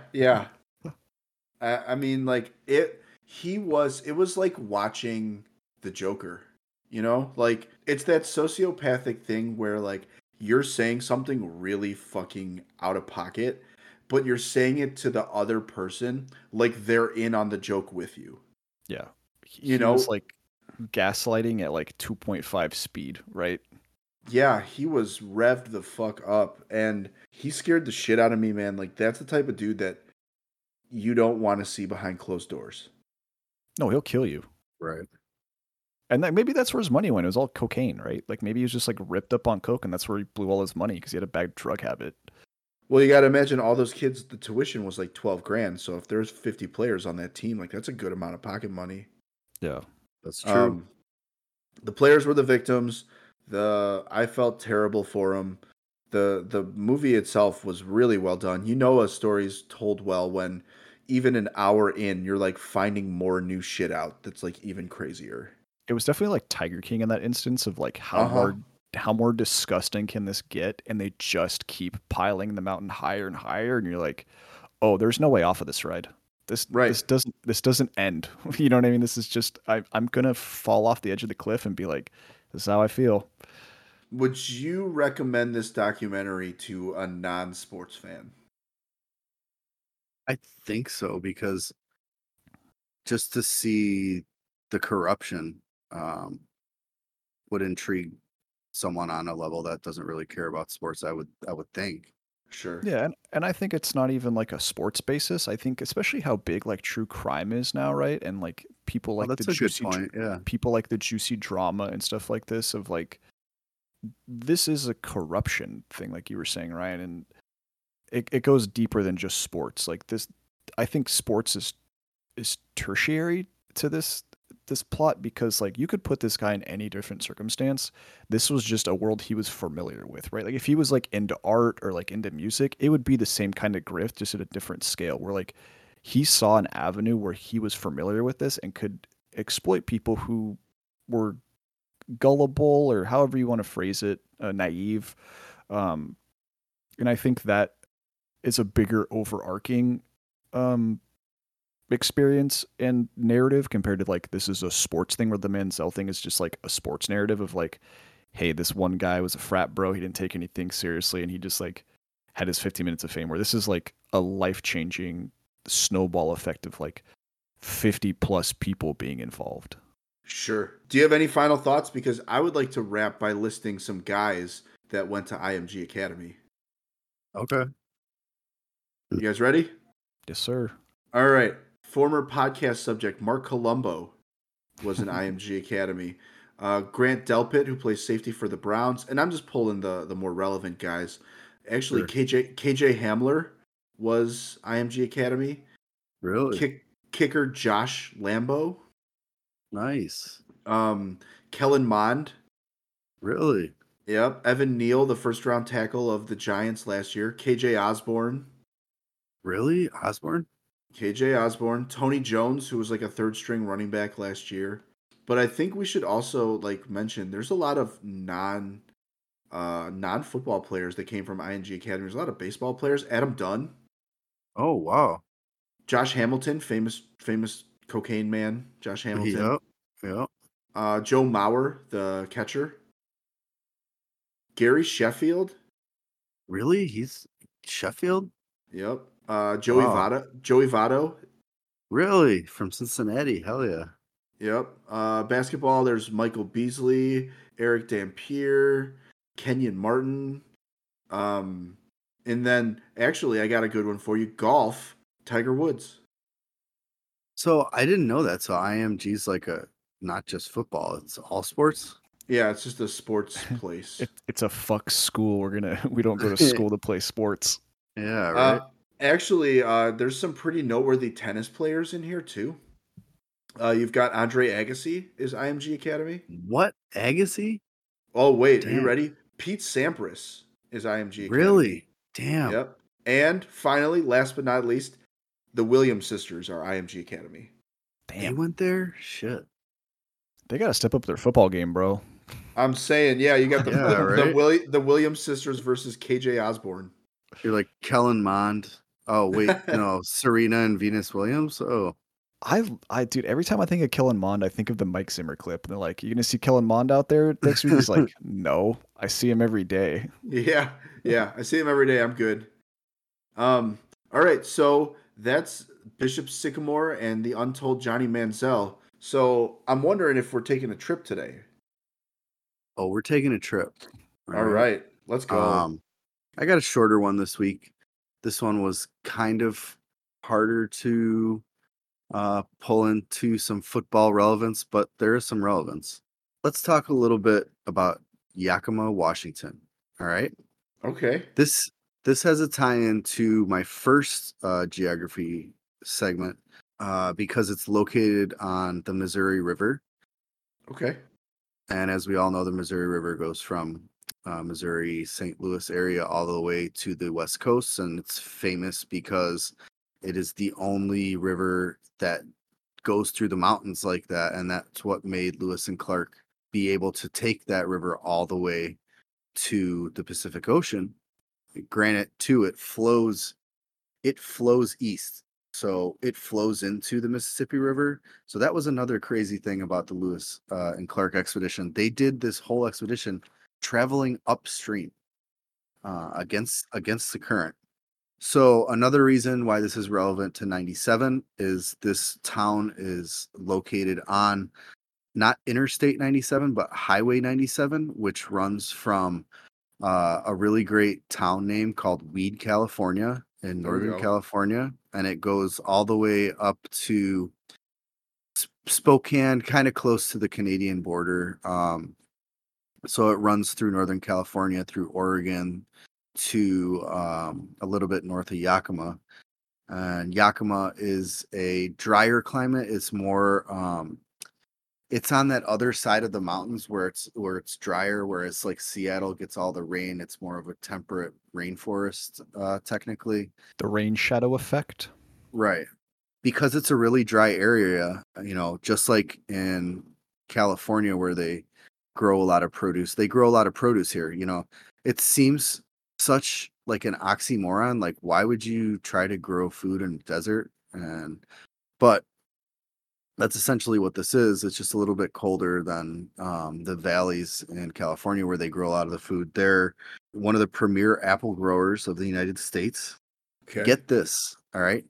I mean, like it was like watching the Joker, like it's that sociopathic thing where like you're saying something really fucking out of pocket, but you're saying it to the other person like they're in on the joke with you. Yeah. You He was know? like gaslighting at like 2.5 speed, right? Yeah, he was revved the fuck up and he scared the shit out of me, man. Like that's the type of dude that you don't want to see behind closed doors. No, he'll kill you. Right. And that, maybe that's where his money went. It was all cocaine, right? Like maybe he was just like ripped up on coke and that's where he blew all his money because he had a bad drug habit. Well, you got to imagine all those kids, the tuition was like 12 grand. So if there's 50 players on that team, like that's a good amount of pocket money. Yeah. That's true. The players were the victims. I felt terrible for them. The movie itself was really well done. A story's told well when even an hour in, you're like finding more new shit out that's like even crazier. It was definitely like Tiger King in that instance of like Uh-huh. how more disgusting can this get? And they just keep piling the mountain higher and higher, and you're like, oh, there's no way off of this ride. Right. This doesn't end. You know what I mean? This is just I'm gonna fall off the edge of the cliff and be like, this is how I feel. Would you recommend this documentary to a non-sports fan? I think so, because just to see the corruption would intrigue someone on a level that doesn't really care about sports. I would think. Sure. Yeah, and I think it's not even like a sports basis. I think especially how big like true crime is now, right? And like people like That's the a good juicy point. Yeah. people like the juicy drama and stuff like this of like this is a corruption thing, like you were saying, Ryan, and it goes deeper than just sports. Like this, I think sports is tertiary to this plot because like you could put this guy in any different circumstance. This was just a world he was familiar with, right? Like if he was like into art or like into music, it would be the same kind of grift, just at a different scale. Where like he saw an avenue where he was familiar with this and could exploit people who were gullible, or however you want to phrase it, naive. And I think that is a bigger overarching um, experience and narrative compared to like this is a sports thing, where the Manziel thing is just like a sports narrative of like, hey, this one guy was a frat bro, he didn't take anything seriously, and he just like had his 15 minutes of fame. Where this is like a life changing snowball effect of like 50 plus people being involved. Sure. Do you have any final thoughts? Because I would like to wrap by listing some guys that went to IMG Academy. Okay. You guys ready? Yes, sir. All right. Former podcast subject Mark Colombo was in IMG Academy. Grant Delpit, who plays safety for the Browns, and I'm just pulling the more relevant guys. Actually, Sure. KJ Hamler was IMG Academy. Really? Kicker Josh Lambo. Nice. Kellen Mond. Really? Yep. Evan Neal, the first round tackle of the Giants last year. KJ Osborne. Really? Osborne? KJ Osborne. Tony Jones, who was like a third string running back last year. But I think we should also like mention there's a lot of non football players that came from ING Academy. There's a lot of baseball players. Adam Dunn, Oh, wow. Josh Hamilton, famous cocaine man. Josh Hamilton. Yep. Yep. Joe Mauer, the catcher. Gary Sheffield. Really? He's Sheffield? Yep. Wow. Joey Votto. Really? From Cincinnati? Hell yeah. Yep. Basketball, there's Michael Beasley, Eric Dampier, Kenyon Martin. And then actually I got a good one for you. Golf, Tiger Woods. So I didn't know that. So IMG's like a not just football, it's all sports. Yeah, it's just a sports place. It's a fuck school. We don't go to school to play sports. Yeah, right. Actually, there's some pretty noteworthy tennis players in here too. You've got Andre Agassi is IMG Academy. What? Agassi? Oh wait, are you Damn. ready? Pete Sampras is IMG Academy. Really? Damn. Yep. And finally, last but not least, the Williams sisters are IMG Academy. They Damn, went there? Shit. they got to step up their football game, bro. I'm saying, yeah, you got Yeah, right? the Williams sisters versus KJ Osborne. You're like Kellen Mond. Oh, wait. No, Serena and Venus Williams? Oh. Dude, every time I think of Kellen Mond, I think of the Mike Zimmer clip. And they're like, "You gonna see Kellen Mond out there next week?" He's like, "No, I see him every day." Yeah, I see him every day. I'm good. All right, so that's Bishop Sycamore and the untold Johnny Manziel. So I'm wondering if we're taking a trip today. Oh, we're taking a trip. All right, let's go. I got a shorter one this week. This one was kind of harder to pull into some football relevance, but there is some relevance. Let's talk a little bit about Yakima, Washington. All right. Okay. This has a tie-in to my first geography segment because it's located on the Missouri River. Okay. And as we all know, the Missouri River goes from Missouri, St. Louis area all the way to the West Coast. And it's famous because it is the only river that goes through the mountains like that. And that's what made Lewis and Clark be able to take that river all the way to the Pacific Ocean. Granted, too, it flows east. So it flows into the Mississippi River. So that was another crazy thing about the Lewis and Clark expedition. They did this whole expedition traveling upstream against the current. So another reason why this is relevant to 97 is this town is located on not Interstate 97, but Highway 97, which runs from a really great town name called Weed, California in There we Northern go. California. And it goes all the way up to Spokane, kind of close to the Canadian border. So it runs through Northern California, through Oregon, to a little bit north of Yakima. And Yakima is a drier climate. It's more it's on that other side of the mountains where it's drier, whereas like Seattle gets all the rain. It's more of a temperate rainforest, technically. The rain shadow effect. Right. Because it's a really dry area, just like in California where they grow a lot of produce. They grow a lot of produce here. You know, it seems such like an oxymoron. Like, why would you try to grow food in a desert? But that's essentially what this is. It's just a little bit colder than the valleys in California where they grow a lot of the food. They're one of the premier apple growers of the United States. Okay. Get this, all right?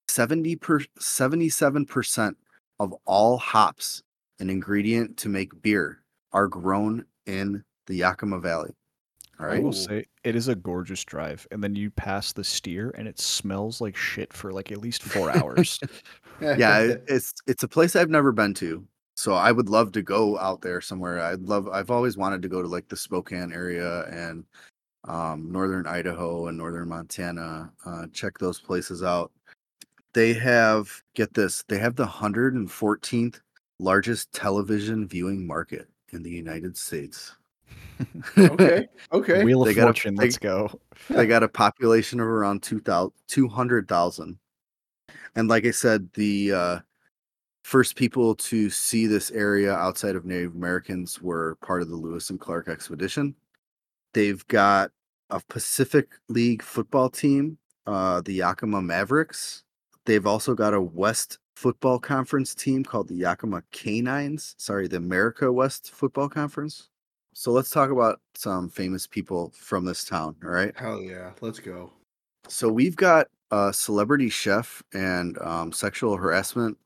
77% of all hops, an ingredient to make beer, are grown in the Yakima Valley. All I right. will Ooh. say it is a gorgeous drive, and then you pass the steer, and it smells like shit for like at least 4 hours. Yeah, it's a place I've never been to. So I would love to go out there somewhere. I've always wanted to go to like the Spokane area and northern Idaho and northern Montana. Check those places out. They have, get this, they have the 114th largest television viewing market in the United States. Okay. Okay. Wheel of They got a- Fortune, let's go. They got a population of around 200,000. And like I said, the first people to see this area outside of Native Americans were part of the Lewis and Clark expedition. They've got a Pacific League football team, the Yakima Mavericks. They've also got a West Football Conference team called the Yakima Canines. Sorry, the America West Football Conference. So let's talk about some famous people from this town, all right? Hell yeah. Let's go. So we've got a celebrity chef and sexual harassment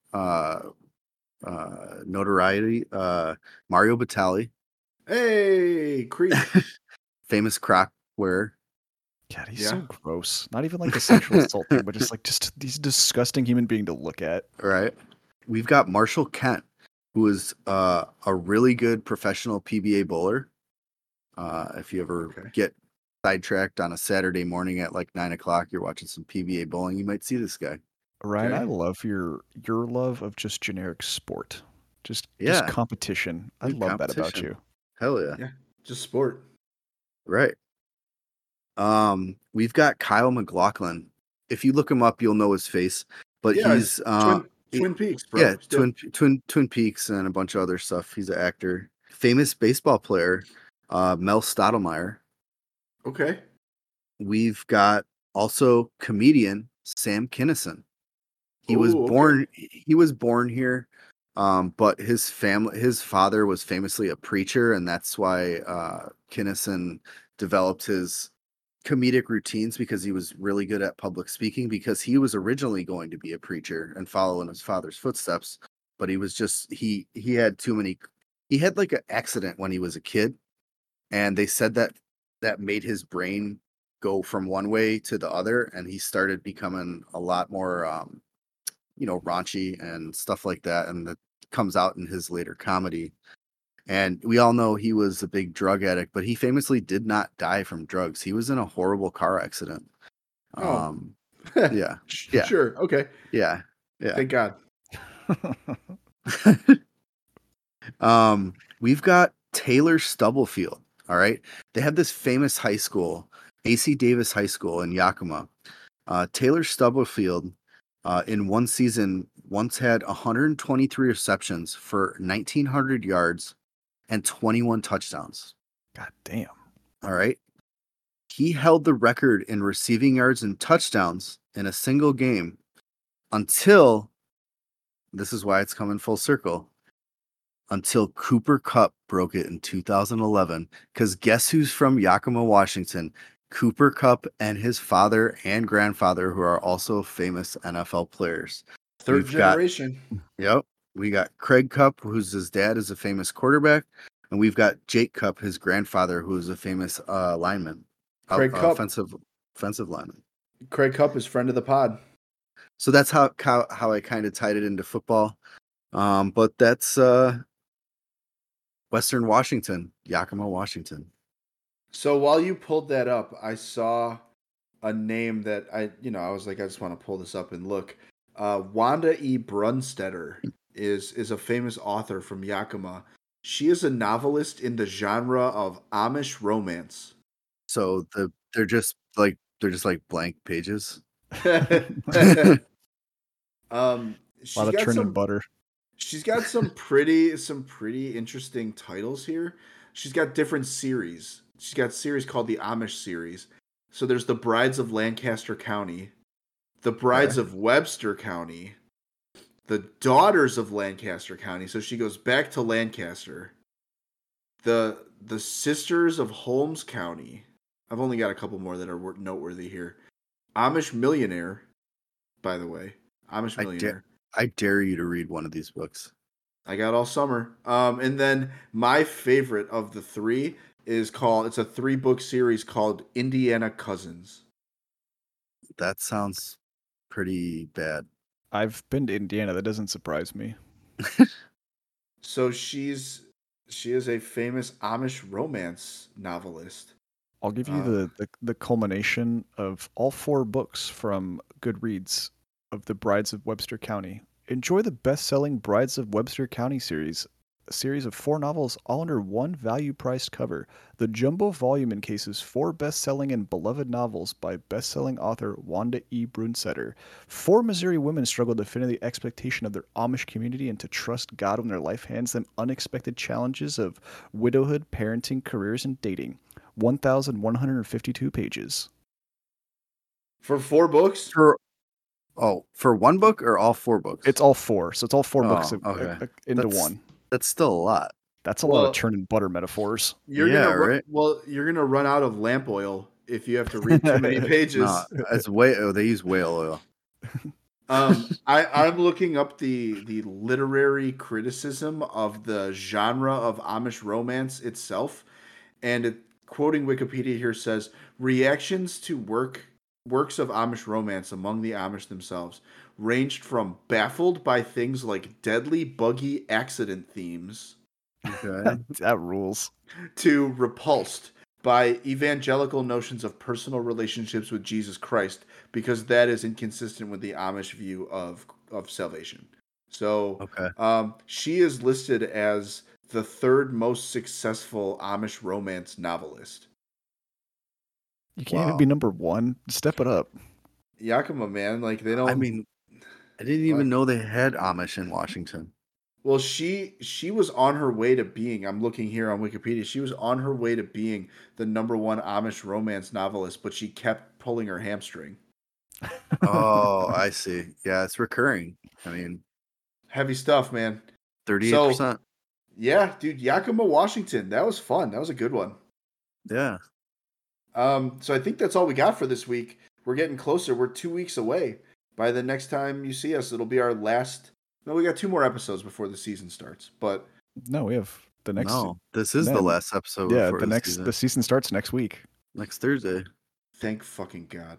notoriety, Mario Batali, Hey, Creep. famous crock wearer. God, he's Yeah. so gross. Not even like a sexual assault thing, but just he's a disgusting human being to look at. Right. We've got Marshall Kent, who is a really good professional PBA bowler. If you ever Okay. get sidetracked on a Saturday morning at like 9 o'clock, you're watching some PBA bowling, you might see this guy. Ryan, Okay. I love your love of just generic sport. Just Yeah. competition. I Dude, love that about competition. you. Hell yeah. Yeah. Just sport. Right. We've got Kyle McLaughlin. If you look him up, you'll know his face. But Yeah, he's Twin Peaks, bro. yeah, Still. Twin Peaks and a bunch of other stuff. He's an actor. Famous baseball player, Mel Stottlemyre. Okay. We've got also comedian Sam Kinison. He was Ooh, okay. born here, but his father was famously a preacher, and that's why Kinison developed his comedic routines because he was really good at public speaking, because he was originally going to be a preacher and follow in his father's footsteps, but he was just he had like an accident when he was a kid, and they said that made his brain go from one way to the other, and he started becoming a lot more raunchy and stuff like that, and that comes out in his later comedy. And we all know he was a big drug addict, but he famously did not die from drugs. He was in a horrible car accident. Oh. Yeah. Yeah. Sure. Okay. Yeah. Thank God. We've got Taylor Stubblefield. All right. They have this famous high school, AC Davis High School in Yakima. Taylor Stubblefield, in one season, once had 123 receptions for 1,900 yards and 21 touchdowns. God damn. All right. He held the record in receiving yards and touchdowns in a single game until, this is why it's coming full circle, until Cooper Kupp broke it in 2011. Because guess who's from Yakima, Washington? Cooper Kupp and his father and grandfather, who are also famous NFL players. Third generation. Yep. We got Craig Kupp, who's his dad is a famous quarterback. And we've got Jake Kupp, his grandfather, who is a famous lineman. Craig Kupp. Offensive lineman. Craig Kupp is friend of the pod. So that's how I kind of tied it into football. But that's Western Washington, Yakima, Washington. So while you pulled that up, I saw a name that I was like, I just want to pull this up and look. Wanda E. Brunstetter is a famous author from Yakima. She is a novelist in the genre of Amish romance. So they're just like blank pages. A lot of She's got churning some butter. She's got some pretty interesting titles here. She's got different series. She's got a series called the Amish series. So there's the Brides of Lancaster County, the Brides of Webster County, the Daughters of Lancaster County. So she goes back to Lancaster. The Sisters of Holmes County. I've only got a couple more that are noteworthy here. Amish Millionaire, by the way. Amish Millionaire. I dare you to read one of these books. I got all summer. And then my favorite of the three it's a 3-book series called Indiana Cousins. That sounds pretty bad. I've been to Indiana. That doesn't surprise me. So she is a famous Amish romance novelist. I'll give you the culmination of all 4 books from Goodreads of the Brides of Webster County. Enjoy the best-selling Brides of Webster County series, a series of 4 novels all under one value-priced cover. The jumbo volume encases 4 best-selling and beloved novels by best-selling author Wanda E. Brunsetter. 4 Missouri women struggle to fit in the expectation of their Amish community and to trust God when their life hands them unexpected challenges of widowhood, parenting, careers, and dating. 1,152 pages. For 4 books? For one book or all 4 books? It's all 4. So it's all 4 books into one. That's still a lot. That's a lot of churn and butter metaphors. You're gonna run out of lamp oil if you have to read too many pages. No, it's they use whale oil. I'm looking up the literary criticism of the genre of Amish romance itself, and quoting Wikipedia here says reactions to works of Amish romance among the Amish themselves ranged from baffled by things like deadly buggy accident themes, okay, that rules, to repulsed by evangelical notions of personal relationships with Jesus Christ, because that is inconsistent with the Amish view of salvation. So she is listed as the 3rd most successful Amish romance novelist. You can't even be number 1. Step it up. Yakima, man. Like, they don't... I mean, I didn't even know they had Amish in Washington. Well, she was on her way to being, I'm looking here on Wikipedia, she was on her way to being the number 1 Amish romance novelist, but she kept pulling her hamstring. Oh, I see. Yeah, it's recurring. I mean... Heavy stuff, man. 38%. So, yeah, dude, Yakima, Washington. That was fun. That was a good one. Yeah. So I think that's all we got for this week. We're getting closer. We're 2 weeks away. By the next time you see us, it'll be our last. No, we got 2 more episodes before the season starts. But no, we have the next. No, this is the last episode. Yeah, the season starts next week. Next Thursday. Thank fucking God.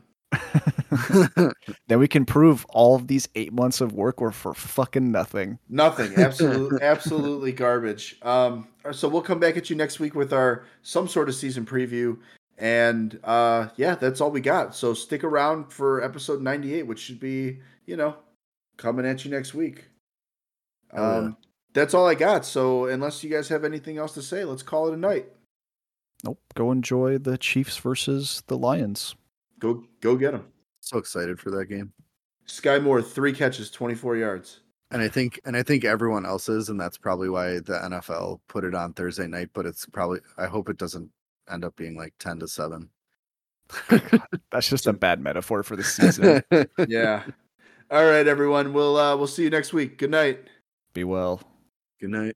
Then we can prove all of these 8 months of work were for fucking nothing. Nothing. Absolutely garbage. So we'll come back at you next week with some sort of season preview. And that's all we got. So stick around for episode 98, which should be, coming at you next week. That's all I got. So unless you guys have anything else to say, let's call it a night. Nope. Go enjoy the Chiefs versus the Lions. Go get them. So excited for that game. Sky Moore, 3 catches, 24 yards. And I think everyone else is, and that's probably why the NFL put it on Thursday night. But it's probably, I hope it doesn't end up being like 10-7. That's just a bad metaphor for the season. Yeah. All right, everyone. We'll see you next week. Good night. Be well. Good night.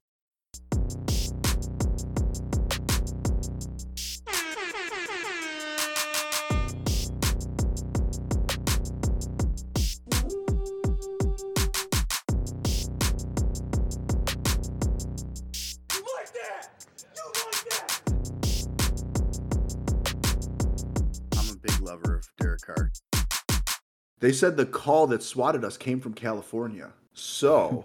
They said the call that swatted us came from California. So